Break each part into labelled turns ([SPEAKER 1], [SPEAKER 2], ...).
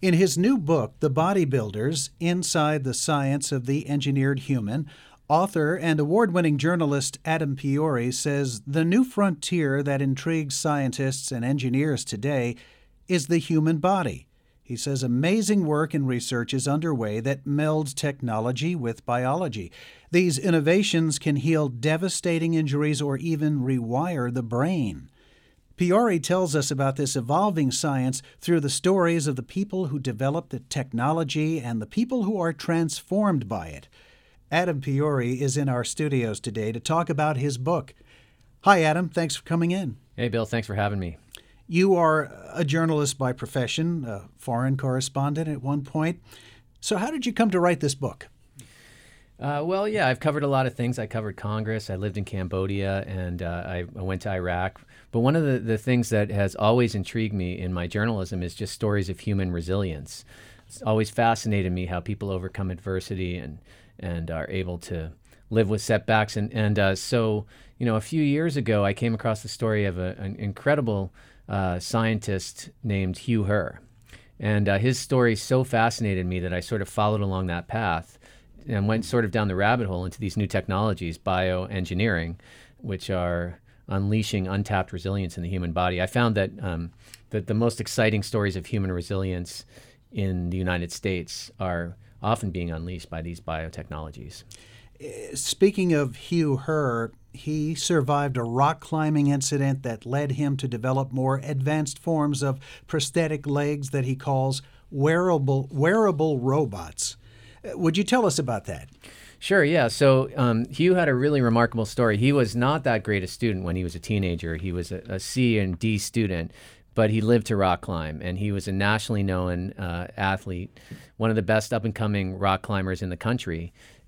[SPEAKER 1] In his new book, The Bodybuilders, Inside the Science of the Engineered Human, author and award-winning journalist Adam Piori says the new frontier that intrigues scientists and engineers today is the human body. He says amazing work and research is underway that melds technology with biology. These innovations can heal devastating injuries or even rewire the brain. Piori tells us about this evolving science through the stories of the people who developed the technology and the people who are transformed by it. Adam Piori is in our studios today to talk about his book. Hi, Adam. Thanks for coming in.
[SPEAKER 2] Hey, Bill. Thanks for having me.
[SPEAKER 1] You are a journalist by profession, a foreign correspondent at one point. So how did you come to write this book?
[SPEAKER 2] I've covered a lot of things. I covered Congress. I lived in Cambodia, and I went to Iraq. But one of the things that has always intrigued me in my journalism is just stories of human resilience. It's always fascinated me how people overcome adversity and are able to live with setbacks. So, a few years ago, I came across the story of an incredible scientist named Hugh Herr. And his story so fascinated me that I sort of followed along that path and went sort of down the rabbit hole into these new technologies, bioengineering, which are unleashing untapped resilience in the human body. I found that that the most exciting stories of human resilience in the United States are often being unleashed by these biotechnologies.
[SPEAKER 1] Speaking of Hugh Herr, he survived a rock climbing incident that led him to develop more advanced forms of prosthetic legs that he calls wearable robots. Would you tell us about that?
[SPEAKER 2] Sure, yeah. So Hugh had a really remarkable story. He was not that great a student when he was a teenager. He was a C and D student, but he lived to rock climb, and he was a nationally known athlete, one of the best up-and-coming rock climbers in the country.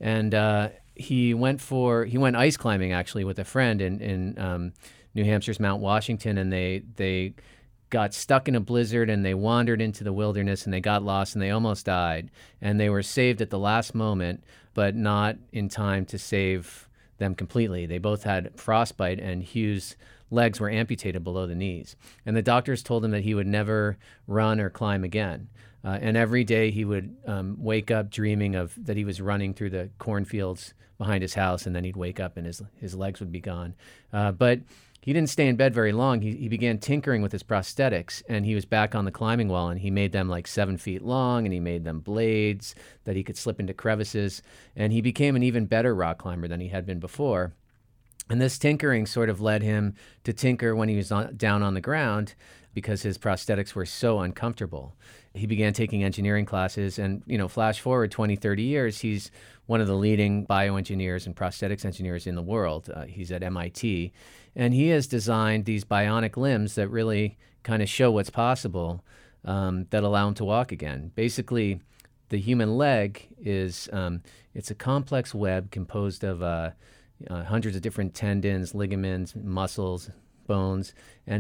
[SPEAKER 2] And he went ice climbing, actually, with a friend in New Hampshire's Mount Washington, and they got stuck in a blizzard, and they wandered into the wilderness, and they got lost, and they almost died. And they were saved at the last moment, but not in time to save them completely. They both had frostbite, and Hugh's legs were amputated below the knees. And the doctors told him that he would never run or climb again. And every day he would wake up dreaming of that he was running through the cornfields behind his house, and then he'd wake up and his legs would be gone. But he didn't stay in bed very long. He began tinkering with his prosthetics, and he was back on the climbing wall, and he made them like 7 feet long, and he made them blades that he could slip into crevices, and he became an even better rock climber than he had been before. And this tinkering sort of led him to tinker when he was down on the ground because his prosthetics were so uncomfortable. He began taking engineering classes, and flash forward 20, 30 years, he's one of the leading bioengineers and prosthetics engineers in the world. He's at MIT, and he has designed these bionic limbs that really kind of show what's possible, that allow him to walk again. Basically, the human leg is it's a complex web composed of hundreds of different tendons, ligaments, muscles, bones, and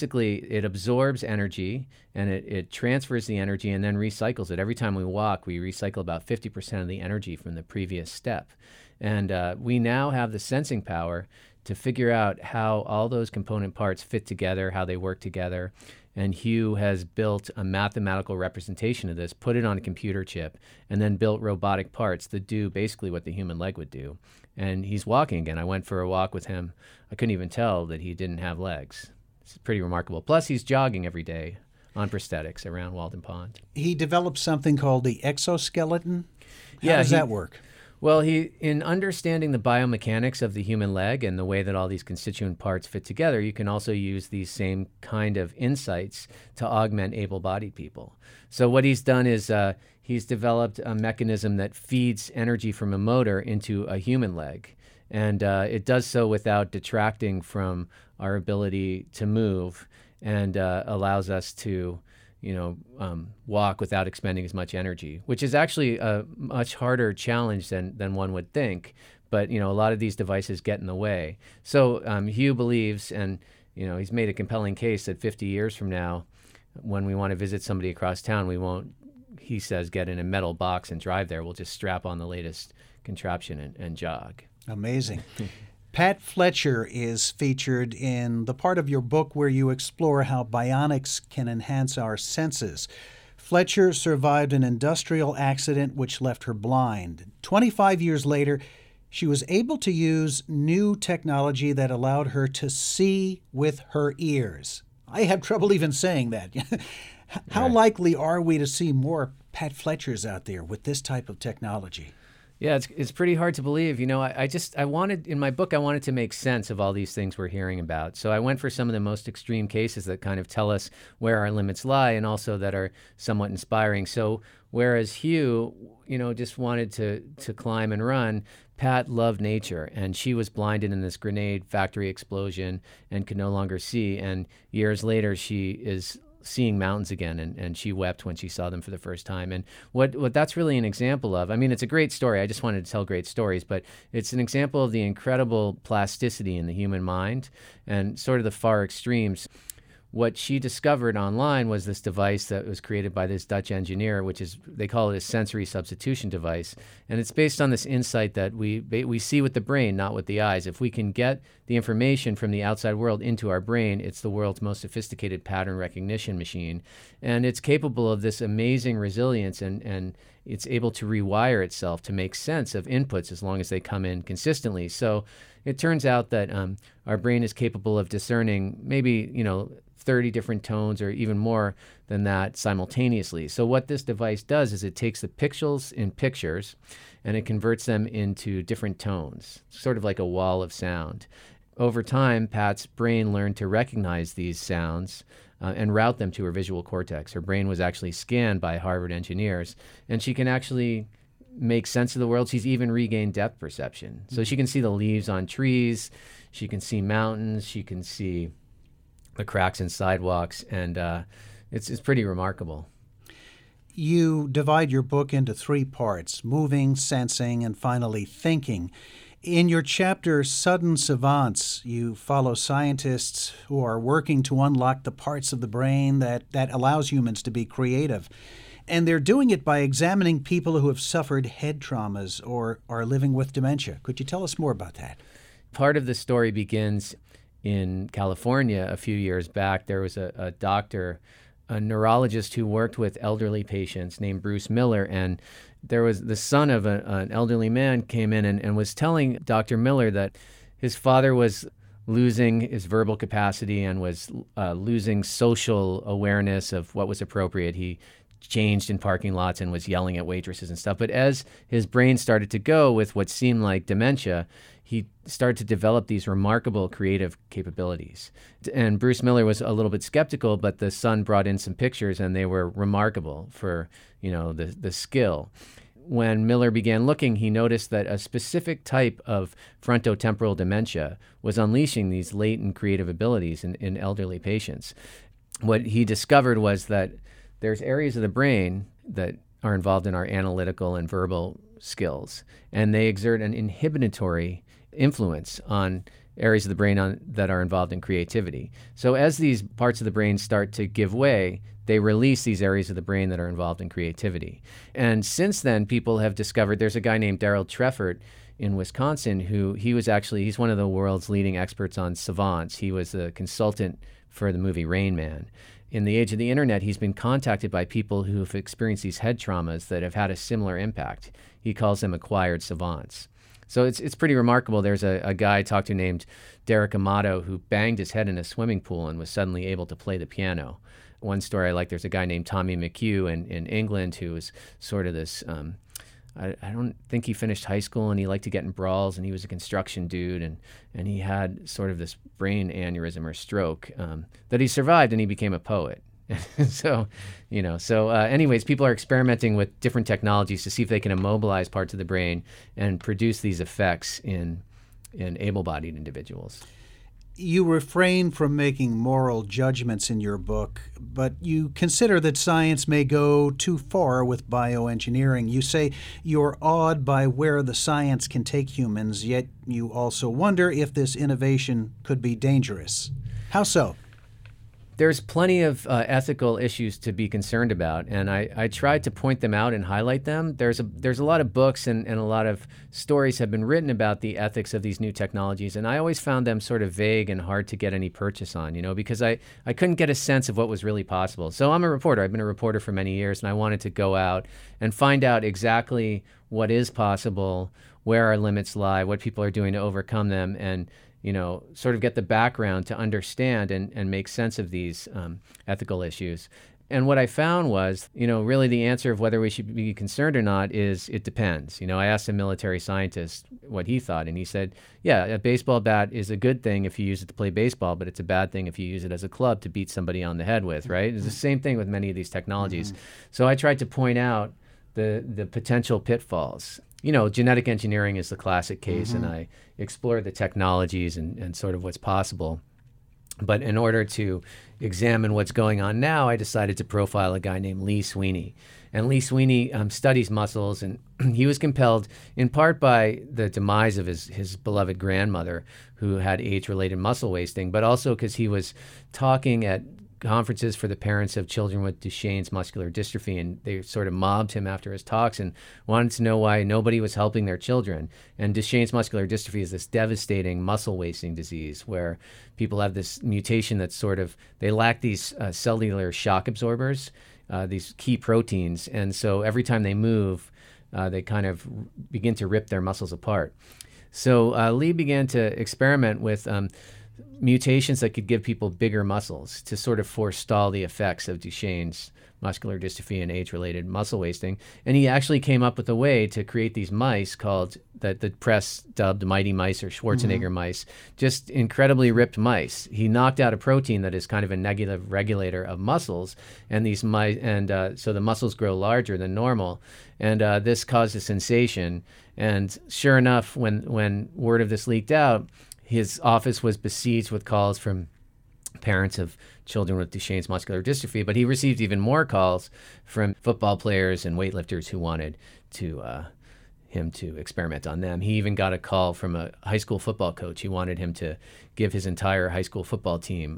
[SPEAKER 2] it absorbs energy, and it transfers the energy and then recycles it. Every time we walk, we recycle about 50% of the energy from the previous step. And we now have the sensing power to figure out how all those component parts fit together, how they work together. And Hugh has built a mathematical representation of this, put it on a computer chip, and then built robotic parts that do basically what the human leg would do. And he's walking again. I went for a walk with him. I couldn't even tell that he didn't have legs. It's pretty remarkable. Plus, he's jogging every day on prosthetics around Walden Pond.
[SPEAKER 1] He developed something called the exoskeleton. How does that work?
[SPEAKER 2] Well, in understanding the biomechanics of the human leg and the way that all these constituent parts fit together, you can also use these same kind of insights to augment able-bodied people. So what he's done is he's developed a mechanism that feeds energy from a motor into a human leg. And it does so without detracting from our ability to move, and allows us to walk without expending as much energy, which is actually a much harder challenge than one would think. But, a lot of these devices get in the way. So Hugh believes, and, he's made a compelling case that 50 years from now, when we want to visit somebody across town, we won't, he says, get in a metal box and drive there. We'll just strap on the latest contraption and jog.
[SPEAKER 1] Amazing. Pat Fletcher is featured in the part of your book where you explore how bionics can enhance our senses. Fletcher survived an industrial accident which left her blind. 25 years later, she was able to use new technology that allowed her to see with her ears. I have trouble even saying that. How likely are we to see more Pat Fletchers out there with this type of technology?
[SPEAKER 2] Yeah, it's pretty hard to believe. You know, I wanted, in my book, I wanted to make sense of all these things we're hearing about. So I went for some of the most extreme cases that kind of tell us where our limits lie and also that are somewhat inspiring. So whereas Hugh, you know, just wanted to climb and run, Pat loved nature, and she was blinded in this grenade factory explosion and could no longer see. And years later, she is seeing mountains again, and she wept when she saw them for the first time. And what that's really an example of, I mean, it's a great story. I just wanted to tell great stories, but it's an example of the incredible plasticity in the human mind and sort of the far extremes. What she discovered online was this device that was created by this Dutch engineer, which is, they call it a sensory substitution device. And it's based on this insight that we see with the brain, not with the eyes. If we can get the information from the outside world into our brain, it's the world's most sophisticated pattern recognition machine. And it's capable of this amazing resilience, and it's able to rewire itself to make sense of inputs as long as they come in consistently. So it turns out that our brain is capable of discerning maybe, 30 different tones or even more than that simultaneously. So what this device does is it takes the pixels in pictures and it converts them into different tones, sort of like a wall of sound. Over time, Pat's brain learned to recognize these sounds and route them to her visual cortex. Her brain was actually scanned by Harvard engineers, and she can actually make sense of the world. She's even regained depth perception. So she can see the leaves on trees, she can see mountains, she can see the cracks in sidewalks, and it's pretty remarkable.
[SPEAKER 1] You divide your book into 3 parts: moving, sensing, and finally thinking. In your chapter, Sudden Savants, you follow scientists who are working to unlock the parts of the brain that allows humans to be creative. And they're doing it by examining people who have suffered head traumas or are living with dementia. Could you tell us more about that?
[SPEAKER 2] Part of the story begins in California a few years back. There was a doctor, a neurologist who worked with elderly patients named Bruce Miller, and there was the son of an elderly man came in and was telling Dr. Miller that his father was losing his verbal capacity and was losing social awareness of what was appropriate. He changed in parking lots and was yelling at waitresses and stuff. But as his brain started to go with what seemed like dementia, he started to develop these remarkable creative capabilities. And Bruce Miller was a little bit skeptical, but the son brought in some pictures and they were remarkable for, the skill. When Miller began looking, he noticed that a specific type of frontotemporal dementia was unleashing these latent creative abilities in elderly patients. What he discovered was that there's areas of the brain that are involved in our analytical and verbal skills, and they exert an inhibitory influence on areas of the brain that are involved in creativity. So as these parts of the brain start to give way, they release these areas of the brain that are involved in creativity. And since then, people have discovered, there's a guy named Daryl Treffert in Wisconsin he's one of the world's leading experts on savants. He was a consultant for the movie Rain Man. In the age of the internet, he's been contacted by people who have experienced these head traumas that have had a similar impact. He calls them acquired savants. So it's pretty remarkable. There's a guy I talked to named Derek Amato who banged his head in a swimming pool and was suddenly able to play the piano. One story I like, there's a guy named Tommy McHugh in England who was sort of this, I don't think he finished high school, and he liked to get in brawls, and he was a construction dude, and he had sort of this brain aneurysm or stroke that he survived, and he became a poet. Anyways, people are experimenting with different technologies to see if they can immobilize parts of the brain and produce these effects in able-bodied individuals.
[SPEAKER 1] You refrain from making moral judgments in your book, but you consider that science may go too far with bioengineering. You say you're awed by where the science can take humans, yet you also wonder if this innovation could be dangerous. How so?
[SPEAKER 2] There's plenty of ethical issues to be concerned about, and I tried to point them out and highlight them. There's a lot of books and a lot of stories have been written about the ethics of these new technologies, and I always found them sort of vague and hard to get any purchase on, because I couldn't get a sense of what was really possible. So I'm a reporter. I've been a reporter for many years, and I wanted to go out and find out exactly what is possible, where our limits lie, what people are doing to overcome them, and sort of get the background to understand and make sense of these ethical issues. And what I found was, really the answer of whether we should be concerned or not is it depends. I asked a military scientist what he thought, and he said, yeah, a baseball bat is a good thing if you use it to play baseball, but it's a bad thing if you use it as a club to beat somebody on the head with, right? It's the same thing with many of these technologies. So I tried to point out the potential pitfalls. Genetic engineering is the classic case, and I explore the technologies and sort of what's possible. But in order to examine what's going on now, I decided to profile a guy named Lee Sweeney. And Lee Sweeney studies muscles, and he was compelled in part by the demise of his beloved grandmother, who had age-related muscle wasting, but also because he was talking at conferences for the parents of children with Duchenne's muscular dystrophy, and they sort of mobbed him after his talks and wanted to know why nobody was helping their children. And Duchenne's muscular dystrophy is this devastating muscle wasting disease where people have this mutation that's they lack these cellular shock absorbers, these key proteins, and so every time they move, they kind of begin to rip their muscles apart. So Lee began to experiment with mutations that could give people bigger muscles to sort of forestall the effects of Duchenne's muscular dystrophy and age-related muscle wasting. And he actually came up with a way to create these mice called, that the press dubbed mighty mice or Schwarzenegger mice, just incredibly ripped mice. He knocked out a protein that is kind of a negative regulator of muscles, and these mice, so the muscles grow larger than normal. And this caused a sensation. And sure enough, when word of this leaked out, his office was besieged with calls from parents of children with Duchenne's muscular dystrophy, but he received even more calls from football players and weightlifters who wanted him to experiment on them. He even got a call from a high school football coach. He wanted him to give his entire high school football team,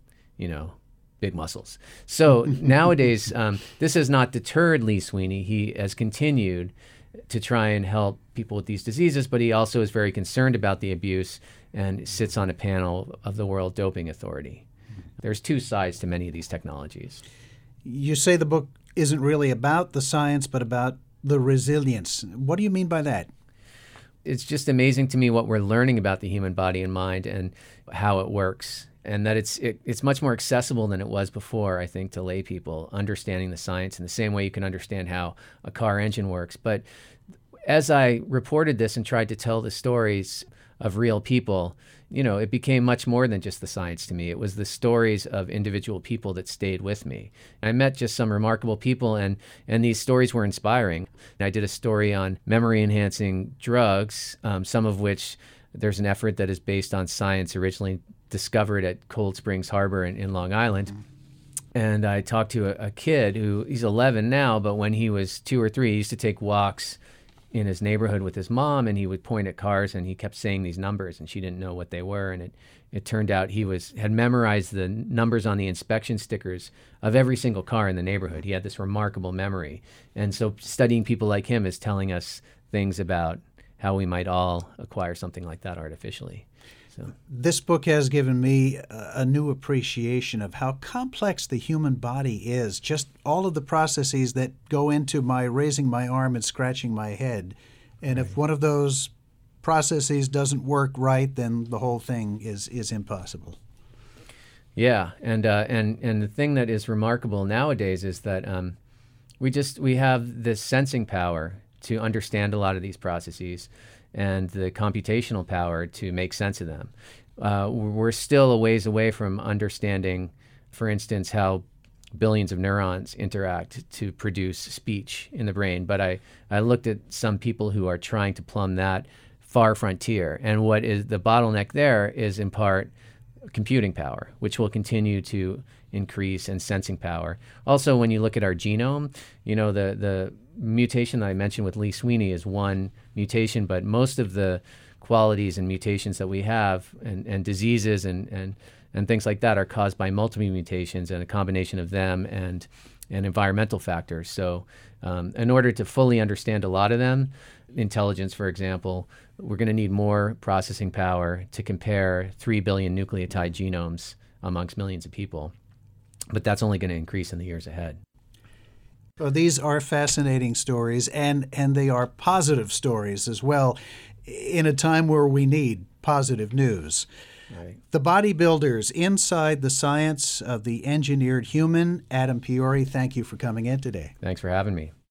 [SPEAKER 2] big muscles. So nowadays, this has not deterred Lee Sweeney. He has continued to try and help people with these diseases, but he also is very concerned about the abuse and sits on a panel of the World Doping Authority. There's two sides to many of these technologies.
[SPEAKER 1] You say the book isn't really about the science, but about the resilience. What do you mean by that?
[SPEAKER 2] It's just amazing to me what we're learning about the human body and mind and how it works, and that it's much more accessible than it was before, I think, to lay people, understanding the science in the same way you can understand how a car engine works. But as I reported this and tried to tell the stories of real people, it became much more than just the science to me. It was the stories of individual people that stayed with me. I met just some remarkable people, and these stories were inspiring. I did a story on memory-enhancing drugs, some of which there's an effort that is based on science originally discovered at Cold Springs Harbor in Long Island. And I talked to a kid he's 11 now, but when he was 2 or 3, he used to take walks in his neighborhood with his mom, and he would point at cars, and he kept saying these numbers, and she didn't know what they were. And it turned out he had memorized the numbers on the inspection stickers of every single car in the neighborhood. He had this remarkable memory. And so studying people like him is telling us things about how we might all acquire something like that artificially. So
[SPEAKER 1] this book has given me a new appreciation of how complex the human body is, just all of the processes that go into my raising my arm and scratching my head. And if one of those processes doesn't work right, then the whole thing is impossible.
[SPEAKER 2] Yeah, and the thing that is remarkable nowadays is that we have this sensing power to understand a lot of these processes, and the computational power to make sense of them. We're still a ways away from understanding, for instance, how billions of neurons interact to produce speech in the brain. But I looked at some people who are trying to plumb that far frontier. And what is the bottleneck there is in part computing power, which will continue to increase, and sensing power. Also, when you look at our genome, the mutation that I mentioned with Lee Sweeney is one mutation, but most of the qualities and mutations that we have and diseases and and things like that are caused by multiple mutations and a combination of them and environmental factors. So in order to fully understand a lot of them, intelligence, for example, we're going to need more processing power to compare 3 billion nucleotide genomes amongst millions of people. But that's only going to increase in the years ahead.
[SPEAKER 1] Well, these are fascinating stories, and they are positive stories as well, in a time where we need positive news.
[SPEAKER 2] Right.
[SPEAKER 1] The Bodybuilders, Inside the Science of the Engineered Human. Adam Piori, thank you for coming in today.
[SPEAKER 2] Thanks for having me.